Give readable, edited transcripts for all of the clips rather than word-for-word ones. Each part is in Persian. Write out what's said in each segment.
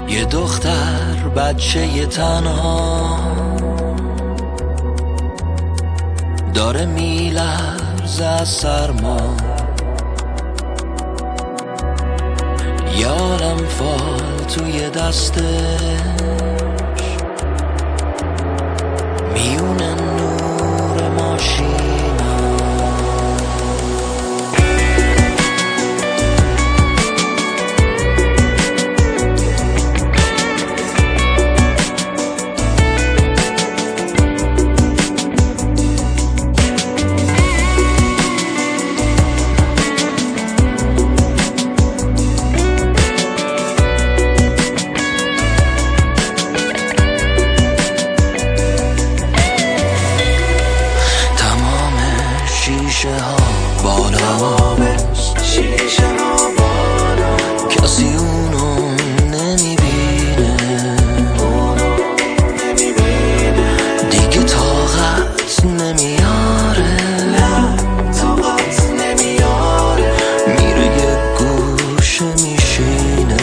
یه دختر بچه یه تنها داره میلرزه از سرما، یه عالم فال توی دستش میونه نور ماشینا. شیشه ها بالا، کسی اونو نمیبینه، دیگه طاقت نمیاره، میره یه گوشه میشینه.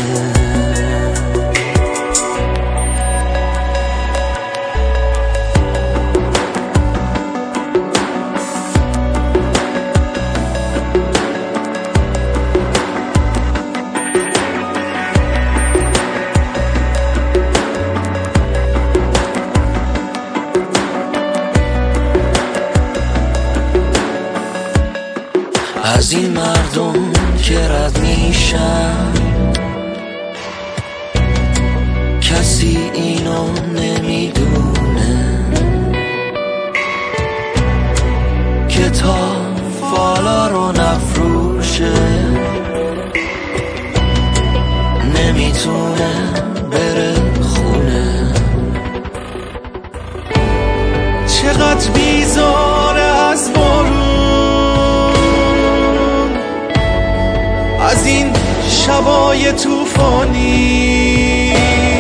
از این مردم که رد میشن کسی اینو نمیدونه که تا فالا رو نفروشه نمیتونه بره خونه. چقدر بیزاره از بارون، از این شبای توفانی،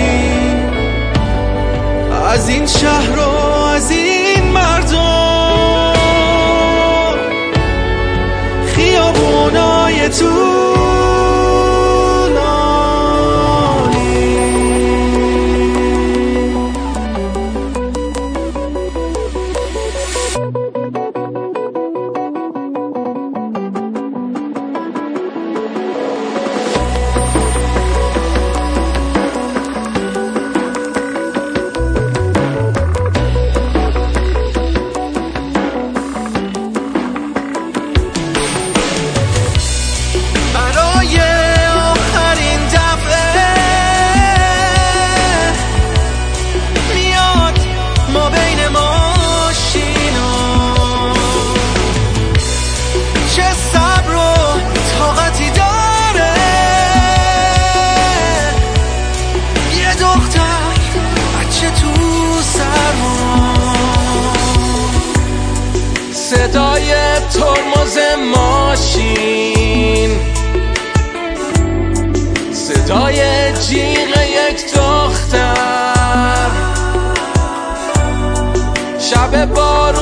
از این شهر و از این مردم، خیابونای طولانی. صدای ترمز ماشین، صدای جیغ یک دختر، شب بارون